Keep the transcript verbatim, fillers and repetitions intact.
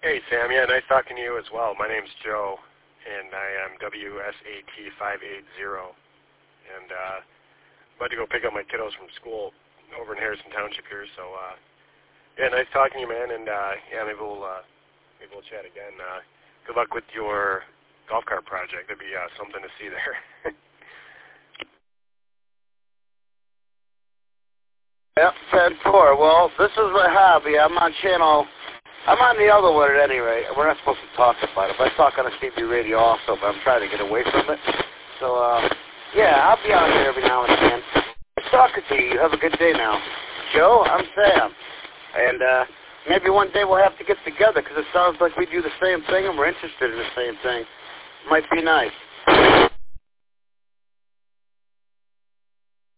Hey, Sam. Yeah, nice talking to you as well. My name's Joe, and I am W S A T five eighty. And uh, about to go pick up my kiddos from school over in Harrison Township here. So, uh, yeah, nice talking to you, man. And, uh, yeah, maybe we'll, uh, maybe we'll chat again. Uh, good luck with your golf cart project. That'd be uh, something to see there. Yep, ten four. Well, this is my hobby. I'm on channel... I'm on the other one at any rate. We're not supposed to talk about it, but I talk on a C B radio also, but I'm trying to get away from it. So, uh, yeah, I'll be on here every now and then. Nice talking to you. Have a good day now. Joe, I'm Sam. And uh, maybe one day we'll have to get together because it sounds like we do the same thing and we're interested in the same thing. Might be nice.